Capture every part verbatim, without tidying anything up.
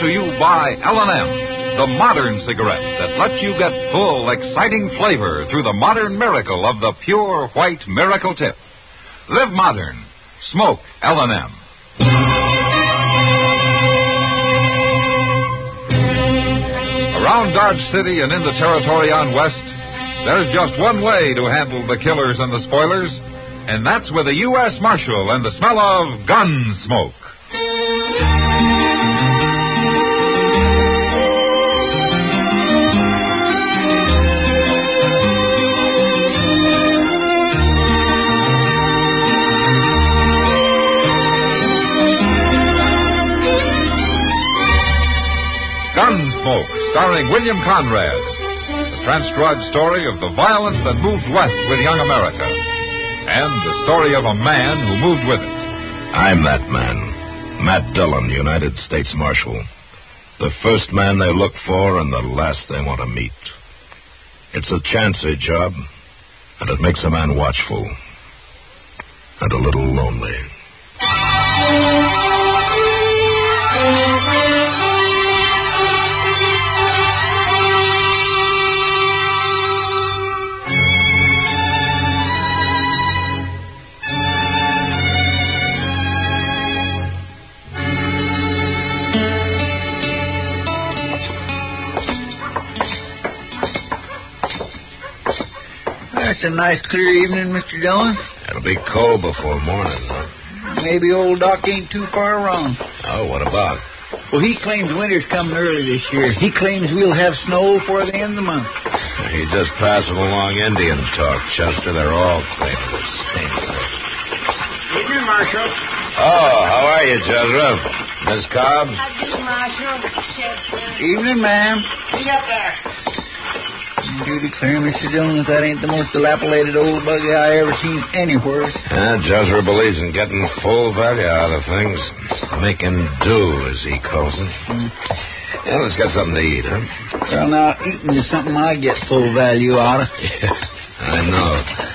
to you by L and M, the modern cigarette that lets you get full, exciting flavor through the modern miracle of the pure white Miracle Tip. Live modern. Smoke L and M. Around Dodge City and in the territory on West, there's just one way to handle the killers and the spoilers, and that's with a U S Marshal and the smell of gun smoke. Gunsmoke, starring William Conrad. The transcribed story of the violence that moved west with young America. And the story of a man who moved with it. I'm that man. Matt Dillon, United States Marshal. The first man they look for and the last they want to meet. It's a chancy job, and it makes a man watchful. And a little lonely. It's a nice clear evening, Mister Dillon. It'll be cold before morning, huh? Maybe old Doc ain't too far wrong. Oh, what about? Well, he claims winter's coming early this year. He claims we'll have snow before the end of the month. He just passing along Indian talk, Chester. They're all claiming the same thing. Evening, Marshal. Oh, how are you, Jezra? Miss Cobb? Evening, Marshal. Chester. Evening, ma'am. Be up there. You declare, Mister Dillon, that that ain't the most dilapidated old buggy I ever seen anywhere. Yeah, Jezra believes in getting full value out of things. Making do, as he calls it. Mm. Yeah, let's get something to eat, huh? Well, now, eating is something I get full value out of. Yeah, I know.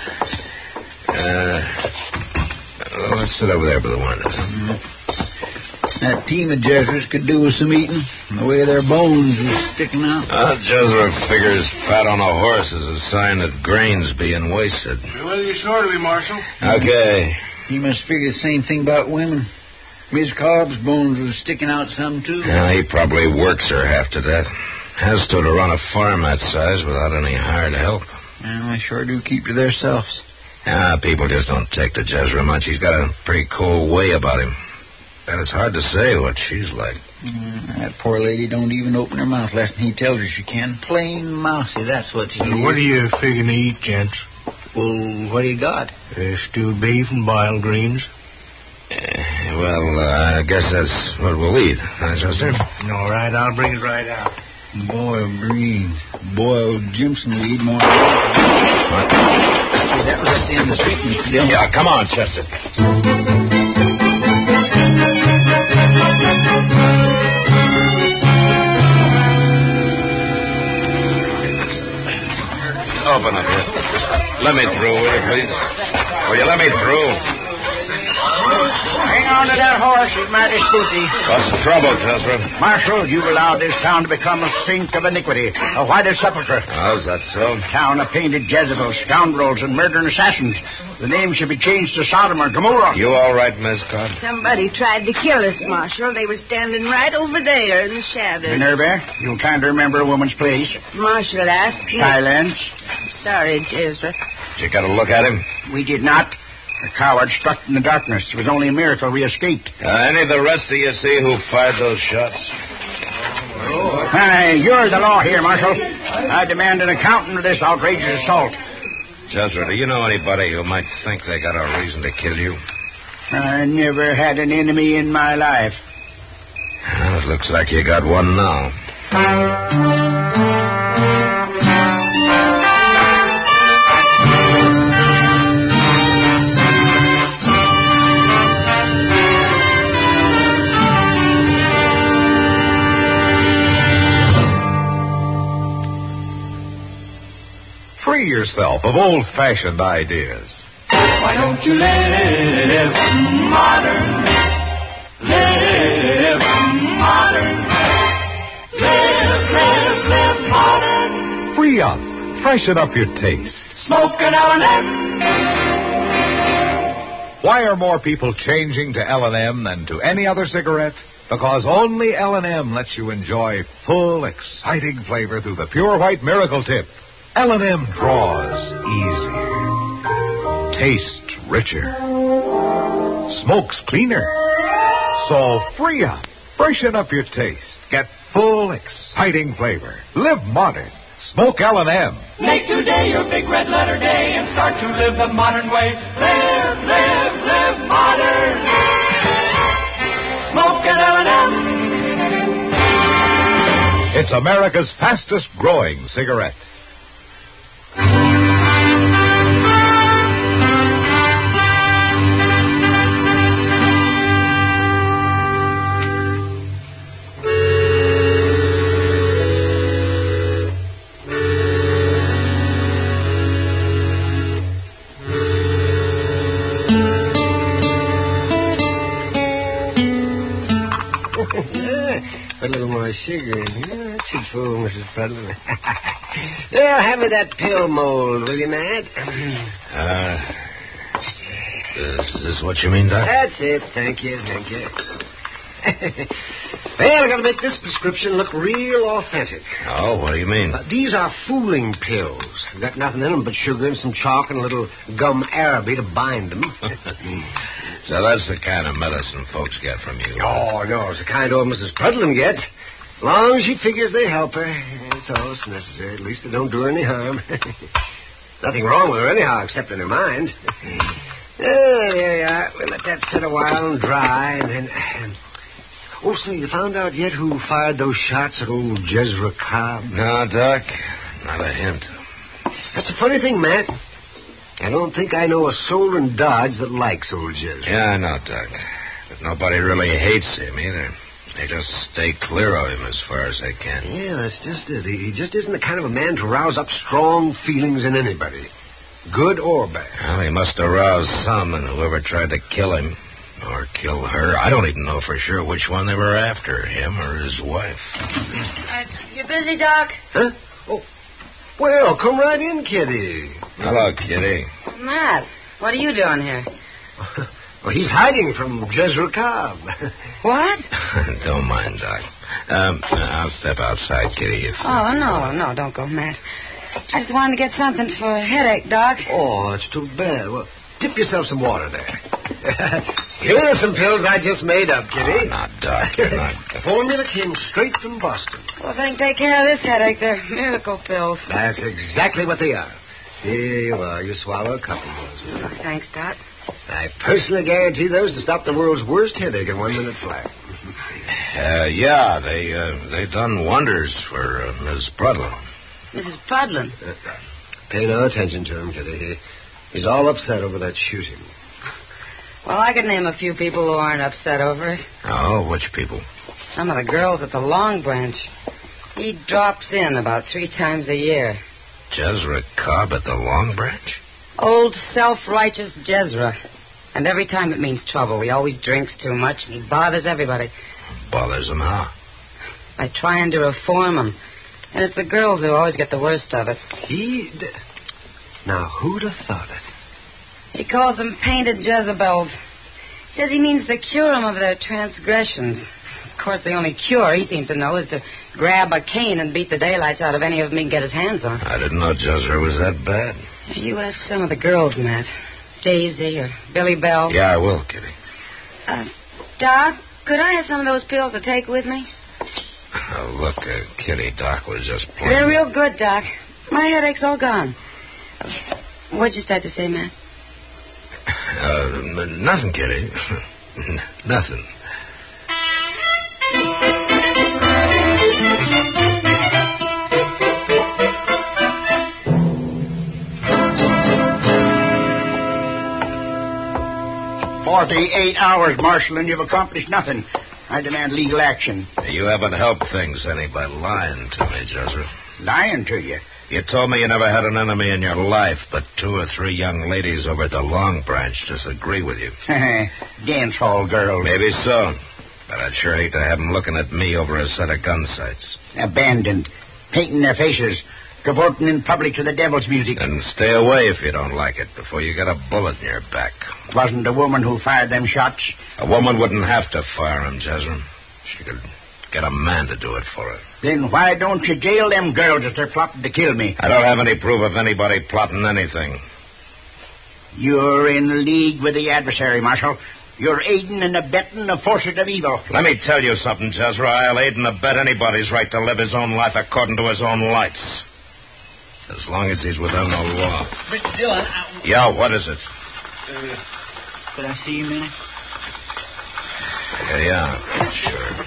Uh, well, let's sit over there by the window. Mm. That team of Jesuits could do with some eating, the way their bones are sticking out. Uh, Jezra figures fat on a horse is a sign that grain's being wasted. Well, you sure to be, Marshal. Okay. He must figure the same thing about women. Miss Cobb's bones are sticking out some, too. Yeah, he probably works her half to death. Has to to run a farm that size without any hired help. Well, they sure do keep to themselves. Yeah, people just don't take to Jezra much. He's got a pretty cold way about him. And it's hard to say what she's like. Mm, that poor lady don't even open her mouth less than he tells her she can. Plain mousy, that's what she So is. what are you figuring to eat, gents? Well, what do you got? Uh, stewed beef and boiled greens. Uh, well, uh, I guess that's what we'll eat, huh, Chester? All right, I'll bring it right out. Boiled greens. Boiled Jimson will eat more. What? See, that was at the end of the street, Mister Dillon. Yeah, come on, Chester. Open up here. Let me through, will you, please? Will you let me through? Hang on to that horse, he's mighty spooky. What's the trouble, Chester? Marshal, you've allowed this town to become a sink of iniquity, a whited sepulchre. How's that so? Town of painted Jezebels, scoundrels, and murdering assassins. The name should be changed to Sodom or Gomorrah. You all right, Miss Cobb? Somebody tried to kill us, Marshal. They were standing right over there in the shadows. Minerva, you'll kind of remember a woman's place. Marshal asked me. Silence. Sorry, Ezra. Did you got a look at him? We did not. The coward struck in the darkness. It was only a miracle we escaped. Uh, any of the rest of you see who fired those shots? Hey, you're the law here, Marshal. I demand an accounting of this outrageous assault. Jezra, do you know anybody who might think they got a reason to kill you? I never had an enemy in my life. Well, it looks like you got one now. Free yourself of old-fashioned ideas. Why don't you live modern? Live modern. free up, freshen up your taste. Smoke an L and M. Why are more people changing to L and M than to any other cigarette? Because only L and M lets you enjoy full, exciting flavor through the pure white Miracle Tip. L and M draws easier, tastes richer, smokes cleaner. So free up, freshen up your taste, get full, exciting flavor, live modern. Smoke L and M. Make today your big red letter day and start to live the modern way. Live, live, live modern. Smoke an L and M. It's America's fastest growing cigarette. A little more sugar in here. That should fool Missus Pudlin. Yeah, have me that pill mold, will you, Matt? Uh, is this what you mean, Doc? That's it. Thank you, thank you. Well, I got to make this prescription look real authentic. Oh, what do you mean? Uh, these are fooling pills. They've got nothing in them but sugar and some chalk and a little gum araby to bind them. So that's the kind of medicine folks get from you. Oh, no, it's the kind old Missus Pudlin gets. As long as she figures they help her, that's all that's necessary. At least they don't do her any harm. Nothing wrong with her anyhow, except in her mind. Oh, there you are. We'll let that sit a while and dry, and then... Oh, so you found out yet who fired those shots at old Jezra Cobb? No, Doc. Not a hint. That's a funny thing, Matt. I don't think I know a soul in Dodge that likes old Jezra. Yeah, I know, Doc. But nobody really hates him either. They just stay clear of him as far as they can. Yeah, that's just it. He just isn't the kind of a man to rouse up strong feelings in anybody, good or bad. Well, he must have roused some in whoever tried to kill him. Or kill her. I don't even know for sure which one they were after, him or his wife. Uh, you busy, Doc? Huh? Oh, well, come right in, Kitty. Hello, Kitty. Matt, what are you doing here? Well, he's hiding from Jezra Cobb. What? Don't mind, Doc. Um, I'll step outside, Kitty. If... Oh, no, no, don't go, Matt. I just wanted to get something for a headache, Doc. Oh, that's too bad. Well, dip yourself some water there. Here are some pills I just made up, Kitty. Oh, not Doc. Not... Formula came straight from Boston. Well, they can take care of this headache. They're miracle pills. That's exactly what they are. Here you are. You swallow a couple of those. Oh, thanks, Doc. I personally guarantee those to stop the world's worst headache in one minute flat. uh, yeah, they uh, they done wonders for uh, Miss Pudlin. Missus Pudlin? Uh, pay no attention to him, Kitty. He, he's all upset over that shooting. Well, I could name a few people who aren't upset over it. Oh, which people? Some of the girls at the Long Branch. He drops in about three times a year. Jezra Cobb at the Long Branch? Old self-righteous Jezra. And every time it means trouble. He always drinks too much, and he bothers everybody. Bothers him how? By trying to reform him. And it's the girls who always get the worst of it. He... D- now, who'd have thought it? He calls them painted Jezebels. Says he means to cure them of their transgressions. Of course, the only cure he seems to know is to grab a cane and beat the daylights out of any of them he can get his hands on. I didn't know Jezra was that bad. You ask some of the girls, Matt. Daisy or Billy Bell. Yeah, I will, Kitty. Uh, Doc, could I have some of those pills to take with me? Oh, look, uh, Kitty, Doc was just playing. They're real good, Doc. My headache's all gone. Uh, what'd you start to say, Matt? Uh, n- nothing, Kitty. N- nothing. Forty-eight hours, Marshal, and you've accomplished nothing. I demand legal action. You haven't helped things any by lying to me, Jezra. Lying to you? You told me you never had an enemy in your life, but two or three young ladies over at the Long Branch disagree with you. Dance hall girls. Maybe so. But I'd sure hate to have them looking at me over a set of gun sights. Abandoned. Painting their faces. cavorting in public to the devil's music. And stay away if you don't like it before you get a bullet in your back. It wasn't a woman who fired them shots. A woman wouldn't have to fire them, Jezra. She could get a man to do it for her. Then why don't you jail them girls if they're plotting to kill me? I don't have any proof of anybody plotting anything. You're in league with the adversary, Marshal. You're aiding and abetting the forces of evil. Let me tell you something, Jezra. I'll aid and abet anybody's right to live his own life according to his own lights. As long as he's within the law. Mister Dillon, I... Yeah, what is it? Uh, could I see you a minute? Yeah, yeah, sure.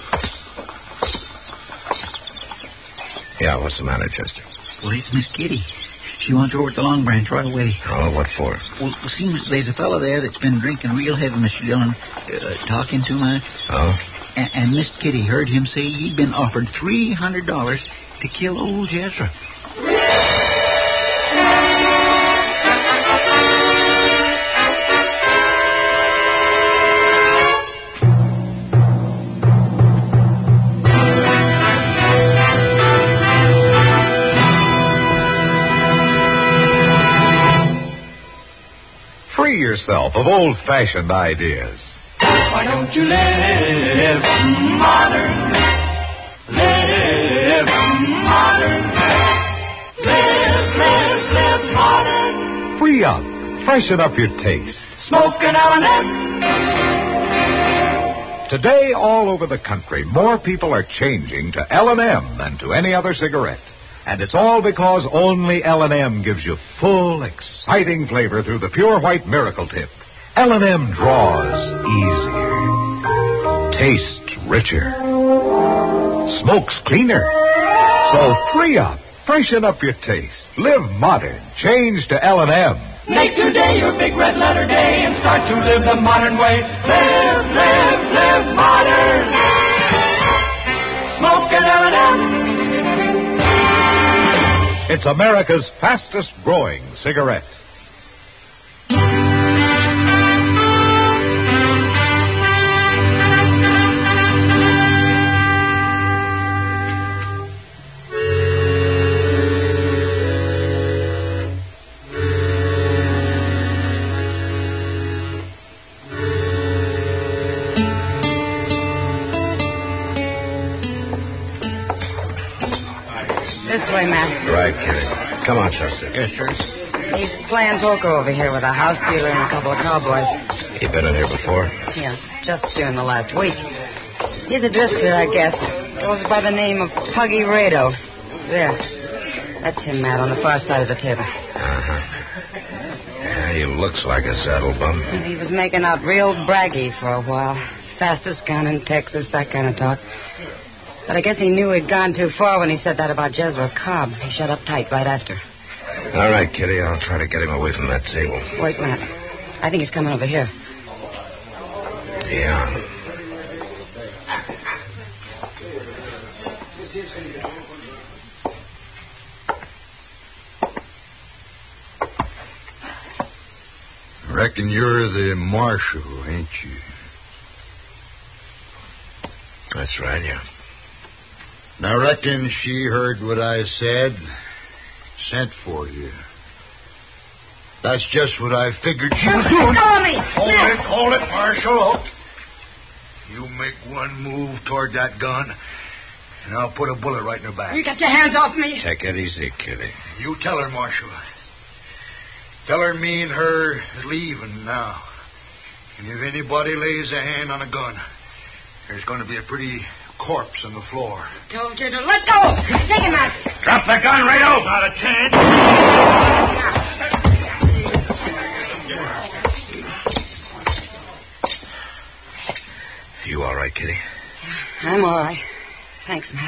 Yeah, what's the matter, Chester? Well, it's Miss Kitty. She wants over at the Long Branch right away. Oh, what for? Well, well see, there's a fellow there that's been drinking real heavy, Mister Dillon, uh, talking too much. Oh? And, and Miss Kitty heard him say he'd been offered three hundred dollars to kill old Jezra. Free yourself of old-fashioned ideas. Why don't you live modern? Live modern. Live, live, live modern. Free up. Freshen up your taste. Smoke an L and M. Today, all over the country, more people are changing to L and M than to any other cigarette. And it's all because only L and M gives you full, exciting flavor through the pure white Miracle Tip. L and M draws easier, tastes richer, smokes cleaner. So free up, freshen up your taste, live modern, change to L and M. Make today your big red letter day and start to live the modern way. Live, live, live modern. Smoke an L and M. It's America's fastest growing cigarette. This way, Matt. Right, Kitty. Come on, Chester. Yes, sir. He's playing poker over here with a house dealer and a couple of cowboys. You been in here before? Yes, just during the last week. He's a drifter, I guess. Goes by the name of Puggy Rado. There. That's him, Matt, on the far side of the table. Uh-huh. Yeah, he looks like a saddle bum. He was making out real braggy for a while. Fastest gun in Texas, that kind of talk. But I guess he knew he'd gone too far when he said that about Jezra Cobb. He shut up tight right after. All right, Kitty, I'll try to get him away from that table. Wait, Matt. I think he's coming over here. Yeah. Reckon you're the marshal, ain't you? That's right, yeah. I reckon she heard what I said, sent for you. That's just what I figured she was doing. Hold it, hold it, Marshal. You make one move toward that gun, and I'll put a bullet right in her back. You get your hands off me. Take it easy, Kitty. You tell her, Marshal. Tell her me and her is leaving now. And if anybody lays a hand on a gun, there's going to be a pretty corpse on the floor. Told you to let go. Take him out. Drop the gun, Rado. Not a chance. You all right, Kitty? I'm all right. Thanks, Matt.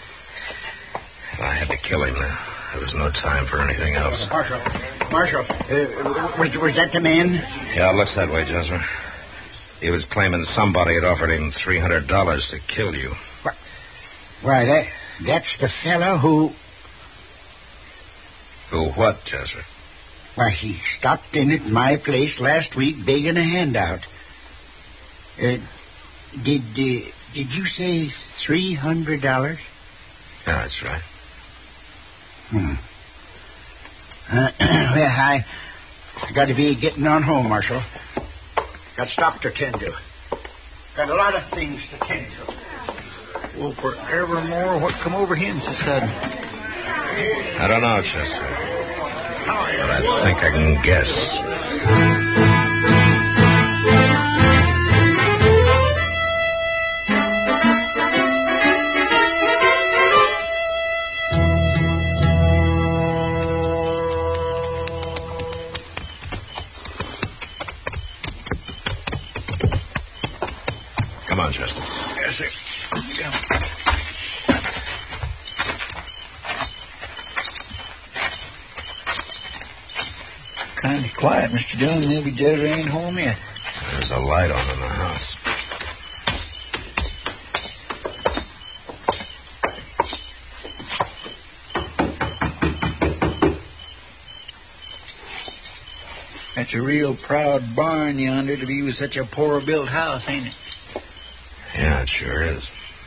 I had to kill him now. There was no time for anything else. Marshal, Marshal, uh, was, was that the man? Yeah, it looks that way, Jezra. He was claiming somebody had offered him three hundred dollars to kill you. Why, that that's the fellow who... Who what, Jezra? Why, he stopped in at my place last week begging a handout. Uh, did, uh, did you say three hundred dollars? Yeah, that's right. Hmm. Uh, well, I, I got to be getting on home, Marshal. Got stock to tend to. Got a lot of things to tend to. Well, forevermore, what come over him so sudden? I don't know, Chester. But I think I can guess. Come on, Chester. Yes, sir. Yeah. Kind of quiet, Mister Dillon. Maybe Jezra ain't home yet. There's a light on in the house. That's a real proud barn yonder to be with such a poor-built house, ain't it? Yeah, it sure is.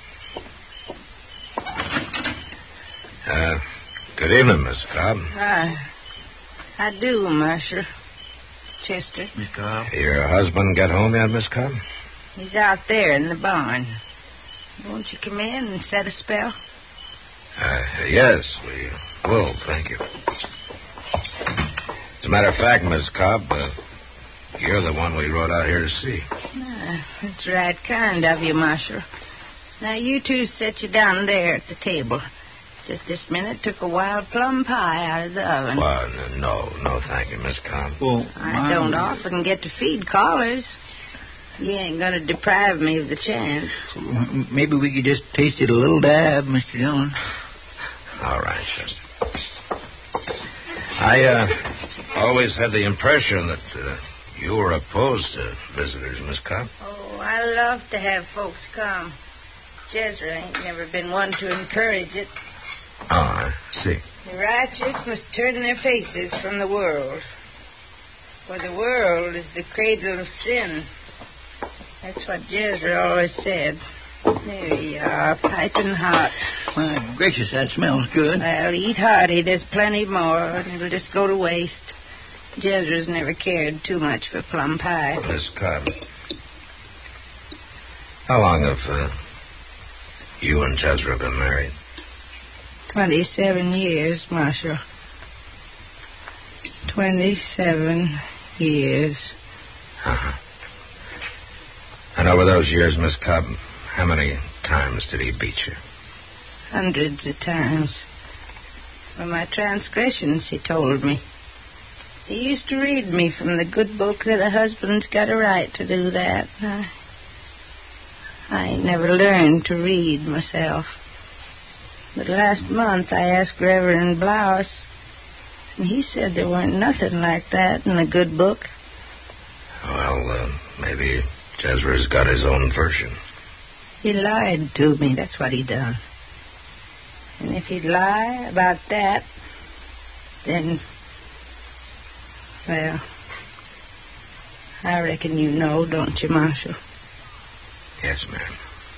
Uh, good evening, Miss Cobb. I, I do, Marshal. Chester. Miss Cobb. Your husband got home yet, Miss Cobb? He's out there in the barn. Won't you come in and set a spell? Uh, yes, we will, thank you. As a matter of fact, Miss Cobb, uh, you're the one we rode out here to see. Ah, that's right kind of you, Marshal. Now, you two sit you down there at the table. Just this minute took a wild plum pie out of the oven. Well, no, no, thank you, Miss Cobb. Well, I don't often get to feed callers. You ain't going to deprive me of the chance. Maybe we could just taste it a little dab, Mister Dillon. All right, Chester. I uh, always had the impression that uh, you were opposed to visitors, Miss Cobb. Oh, I love to have folks come. Jezra ain't never been one to encourage it. Oh, I see. The righteous must turn their faces from the world. For the world is the cradle of sin. That's what Jezra always said. There you are, piping hot. My gracious, that smells good. Well, eat hearty. There's plenty more, and it'll just go to waste. Jezra's never cared too much for plum pie. Miss Cobb, how long have uh, you and Jezra been married? Twenty-seven years, Marshal. Twenty-seven years. Uh-huh. And over those years, Miss Cobb, how many times did he beat you? Hundreds of times. For my transgressions, he told me. He used to read me from the good book that a husband's got a right to do that. I, I ain't never learned to read myself. But last month I asked Reverend Blouse, and he said there weren't nothing like that in the good book. Well, uh, maybe Jezra's got his own version. He lied to me, that's what he done. And if he'd lie about that, then, well, I reckon you know, don't you, Marshal? Yes, ma'am.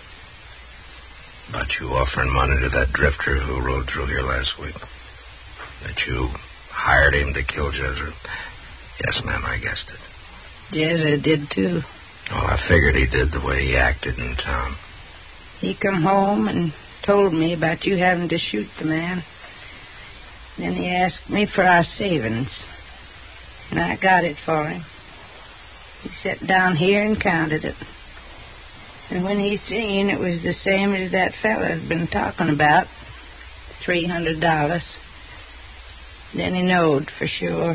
About you offering money to that drifter who rode through here last week. That you hired him to kill Jezra. Yes, ma'am, I guessed it. Jezra did, too. Oh, I figured he did the way he acted in town. He come home and told me about you having to shoot the man. Then he asked me for our savings. And I got it for him. He sat down here and counted it. And when he seen it was the same as that feller'd been talking about, three hundred dollars. Then he knowed for sure.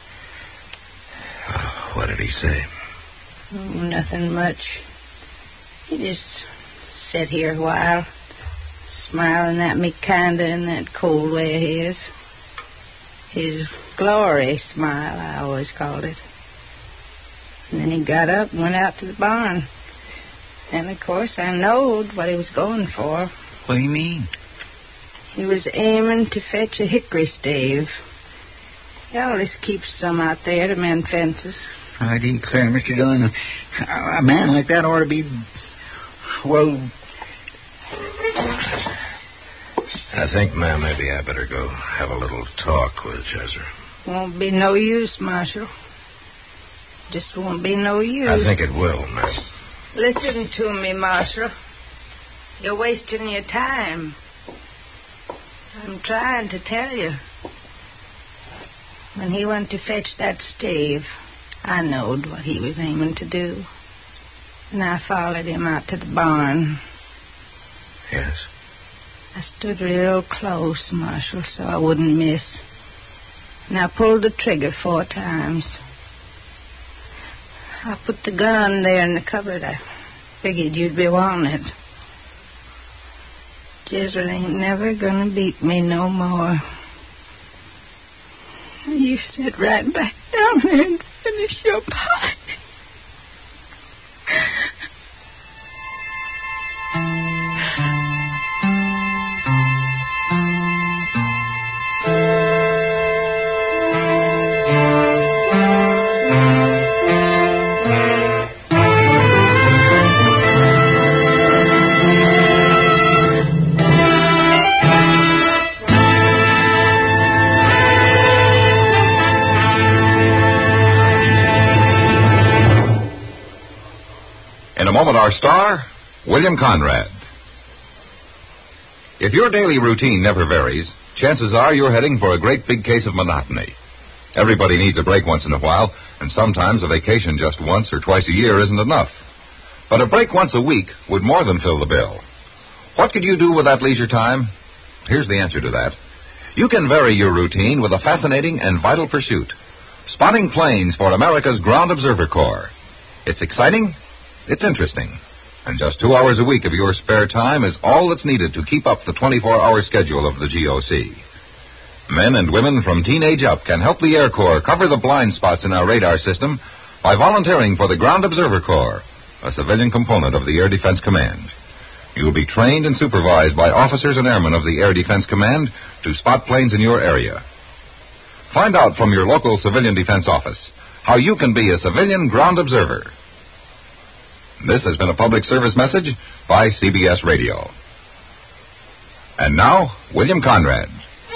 Oh, what did he say? Oh, nothing much. He just sat here a while, smiling at me kinda in that cold way of his. His glory smile, I always called it. And then he got up and went out to the barn. And, of course, I knowed what he was going for. What do you mean? He was aiming to fetch a hickory stave. He always keeps some out there to mend fences. I declare, Mister Dillon, a, a man like that ought to be, well... I think, ma'am, maybe I better go have a little talk with Chester. Won't be no use, Marshal. Just won't be no use. I think it will, ma'am. Listen to me, Marshal. You're wasting your time. I'm trying to tell you. When he went to fetch that stave, I knowed what he was aiming to do. And I followed him out to the barn. Yes? I stood real close, Marshal, so I wouldn't miss. And I pulled the trigger four times. I put the gun there in the cupboard. I figured you'd be wanting it. Jizzle ain't never gonna beat me no more. You sit right back down there and finish your pie. In a moment, our star, William Conrad. If your daily routine never varies, chances are you're heading for a great big case of monotony. Everybody needs a break once in a while, and sometimes a vacation just once or twice a year isn't enough. But a break once a week would more than fill the bill. What could you do with that leisure time? Here's the answer to that. You can vary your routine with a fascinating and vital pursuit, spotting planes for America's Ground Observer Corps. It's exciting. It's interesting, and just two hours a week of your spare time is all that's needed to keep up the twenty-four hour schedule of the G O C. Men and women from teenage up can help the Air Corps cover the blind spots in our radar system by volunteering for the Ground Observer Corps, a civilian component of the Air Defense Command. You will be trained and supervised by officers and airmen of the Air Defense Command to spot planes in your area. Find out from your local civilian defense office how you can be a civilian ground observer. This has been a public service message by C B S Radio. And now, William Conrad.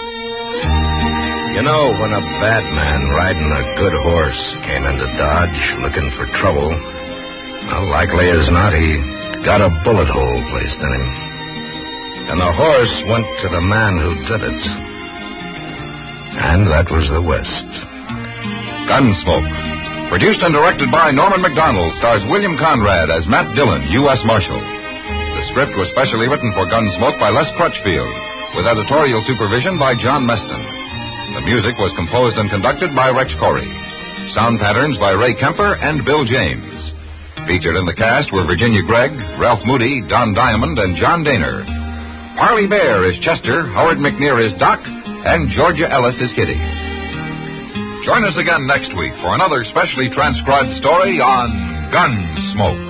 You know, when a bad man riding a good horse came into Dodge looking for trouble, well, likely as not he got a bullet hole placed in him. And the horse went to the man who did it. And that was the West. Gunsmoke. Produced and directed by Norman MacDonald, stars William Conrad as Matt Dillon, U S Marshal. The script was specially written for Gunsmoke by Les Crutchfield, with editorial supervision by John Meston. The music was composed and conducted by Rex Corey. Sound patterns by Ray Kemper and Bill James. Featured in the cast were Virginia Gregg, Ralph Moody, Don Diamond, and John Daner. Parley Bear is Chester, Howard McNear is Doc, and Georgia Ellis is Kitty. Join us again next week for another specially transcribed story on Gunsmoke.